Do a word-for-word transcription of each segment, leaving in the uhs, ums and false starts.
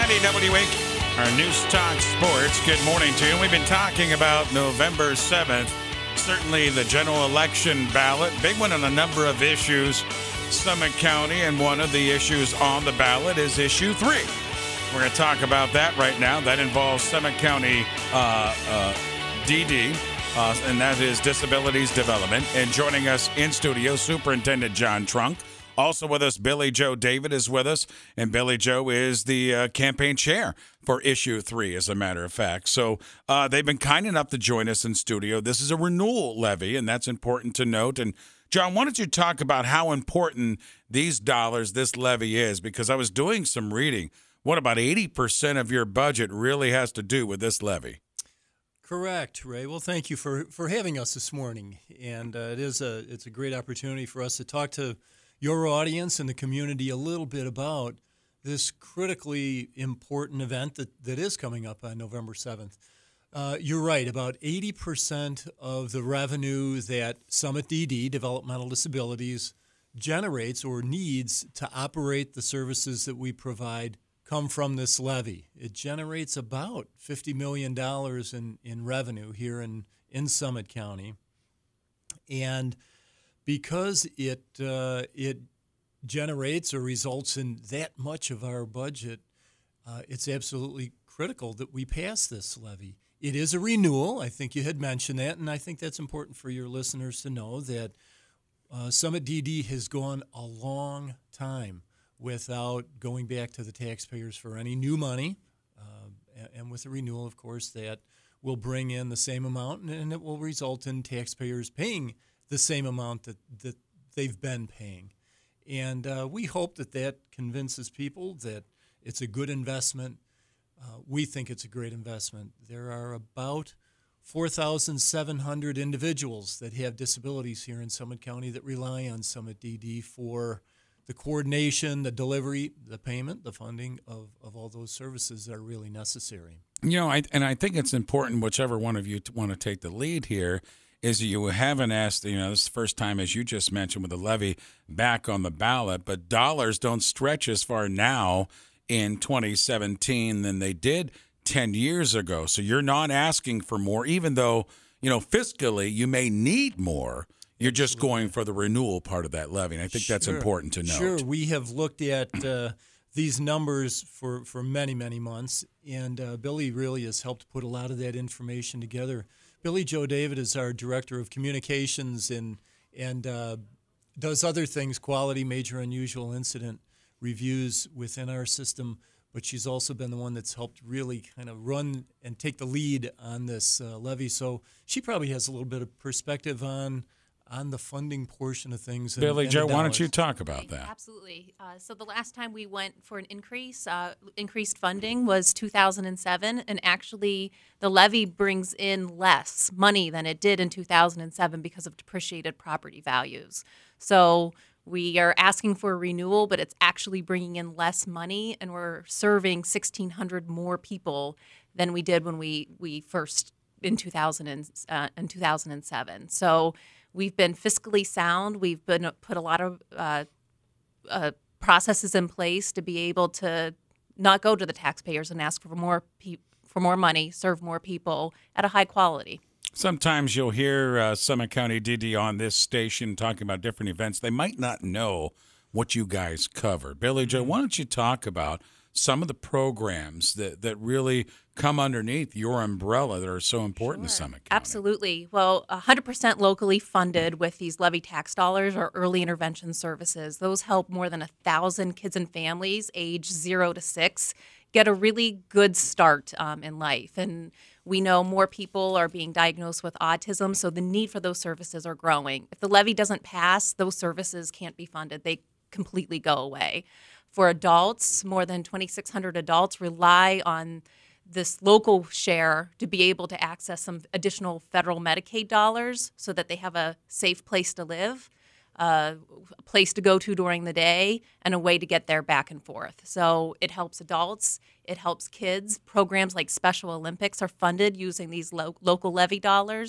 W Week, our News Talk Sports. Good morning to you. We've been talking about November seventh. Certainly the general election ballot. Big one on a number of issues. Summit County, and one of the issues on the ballot is issue three. We're going to talk about that right now. That involves Summit County uh, uh, D D, uh, and that is Disabilities Development. And joining us in studio, Superintendent John Trunk. Also with us, Billy Joe David is with us, and Billy Joe is the uh, campaign chair for issue three, as a matter of fact. So uh, they've been kind enough to join us in studio. This is a renewal levy, and that's important to note. And John, why don't you talk about how important these dollars, this levy is? Because I was doing some reading. What, about eighty percent of your budget really has to do with this levy? Correct, Ray. Well, thank you for, for having us this morning. And uh, it is a it's a great opportunity for us to talk to your audience and the community a little bit about this critically important event that, that is coming up on November seventh. Uh, you're right, about eighty percent of the revenue that Summit D D, Developmental Disabilities, generates or needs to operate the services that we provide come from this levy. It generates about fifty million dollars in, in revenue here in, in Summit County. And because it uh, it generates or results in that much of our budget, uh, it's absolutely critical that we pass this levy. It is a renewal. I think you had mentioned that, and I think that's important for your listeners to know that uh, Summit D D has gone a long time without going back to the taxpayers for any new money, uh, and with a renewal, of course, that will bring in the same amount, and it will result in taxpayers paying the same amount that, that they've been paying. And uh, we hope that that convinces people that it's a good investment. Uh, we think it's a great investment. There are about four thousand seven hundred individuals that have disabilities here in Summit County that rely on Summit D D for the coordination, the delivery, the payment, the funding of, of all those services that are really necessary. You know, I, and I think it's important, whichever one of you want to take the lead here, is you haven't asked, you know, this is the first time, as you just mentioned, with the levy back on the ballot, but dollars don't stretch as far now in twenty seventeen than they did ten years ago. So you're not asking for more, even though, you know, fiscally you may need more. You're just going for the renewal part of that levy, and I think Sure. that's important to note. Sure. We have looked at uh, these numbers for, for many, many months, and uh, Billy really has helped put a lot of that information together. Billy Joe David is our Director of Communications and and uh, does other things, quality, major, unusual incident reviews within our system, but she's also been the one that's helped really kind of run and take the lead on this uh, levy. So she probably has a little bit of perspective on on the funding portion of things. And, Billy and Joe, the why don't you dollars. talk about that? Absolutely. Uh, so the last time we went for an increase, uh, increased funding was two thousand seven, and actually the levy brings in less money than it did in two thousand seven because of depreciated property values. So we are asking for a renewal, but it's actually bringing in less money, and we're serving sixteen hundred more people than we did when we, we first in two thousand and, uh, in two thousand seven. So we've been fiscally sound. We've been put a lot of uh, uh, processes in place to be able to not go to the taxpayers and ask for more pe- for more money, serve more people at a high quality. Sometimes you'll hear uh, Summit County D D on this station talking about different events. They might not know what you guys cover. Billy Joe, why don't you talk about some of the programs that, that really come underneath your umbrella that are so important Sure. to Summit County? Absolutely. Well, one hundred percent locally funded with these levy tax dollars are early intervention services. Those help more than one thousand kids and families age zero to six get a really good start um, in life. And we know more people are being diagnosed with autism, so the need for those services are growing. If the levy doesn't pass, those services can't be funded. They completely go away. For adults, more than twenty-six hundred adults rely on this local share to be able to access some additional federal Medicaid dollars so that they have a safe place to live, uh, a place to go to during the day, and a way to get there back and forth. So it helps adults. It helps kids. Programs like Special Olympics are funded using these lo- local levy dollars.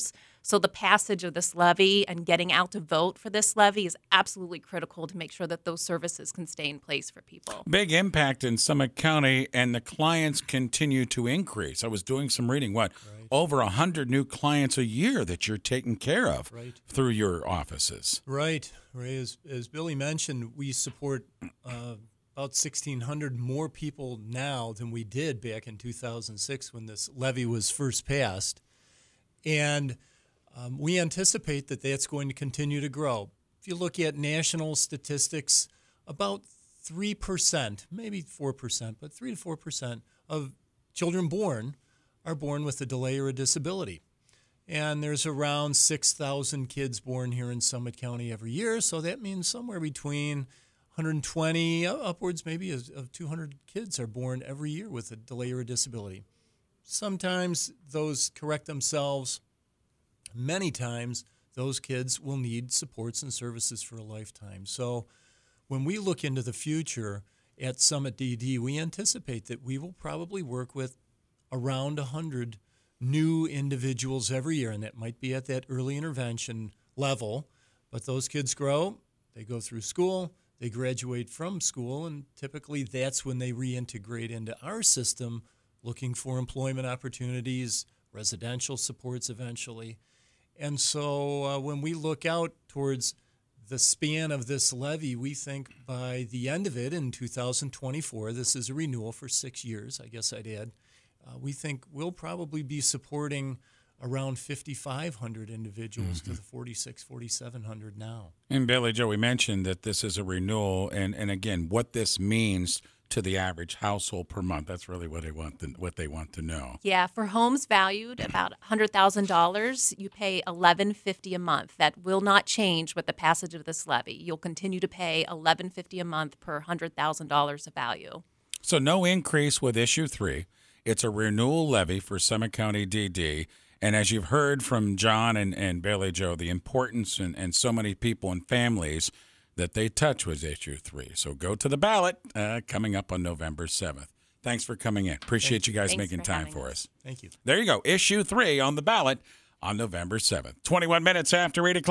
So the passage of this levy and getting out to vote for this levy is absolutely critical to make sure that those services can stay in place for people. Big impact in Summit County, and the clients continue to increase. I was doing some reading, what, right. over one hundred new clients a year that you're taking care of right. through your offices. Right. Ray, as, as Billy mentioned, we support uh, about sixteen hundred more people now than we did back in two thousand six when this levy was first passed. And um, we anticipate that that's going to continue to grow. If you look at national statistics, about three percent, maybe four percent, but three to four percent of children born are born with a delay or a disability. And there's around six thousand kids born here in Summit County every year, so that means somewhere between one hundred twenty, upwards maybe of, of two hundred kids are born every year with a delay or a disability. Sometimes those correct themselves. Many times those kids will need supports and services for a lifetime. So when we look into the future at Summit D D, we anticipate that we will probably work with around one hundred new individuals every year, and that might be at that early intervention level. But those kids grow, they go through school, they graduate from school, and typically that's when they reintegrate into our system, looking for employment opportunities, residential supports eventually. And so uh, when we look out towards the span of this levy, we think by the end of it in two thousand twenty-four, this is a renewal for six years, I guess I'd add, uh, we think we'll probably be supporting around fifty-five hundred individuals mm-hmm. to the forty-six, forty-seven hundred now. And Billy Joe, we mentioned that this is a renewal, and, and again, what this means to the average household per month. That's really what they want to, what they want to know. Yeah, for homes valued about one hundred thousand dollars, you pay eleven fifty a month. That will not change with the passage of this levy. You'll continue to pay eleven fifty a month per one hundred thousand dollars of value. So no increase with issue three. It's a renewal levy for Summit County D D. And as you've heard from John and, and Billy Joe, the importance and, and so many people and families that they touch was issue three. So go to the ballot uh, coming up on November seventh. Thanks for coming in. Appreciate Thanks. you guys Thanks making for time for us. us. Thank you. There you go. Issue three on the ballot on November seventh. twenty-one minutes after eight o'clock.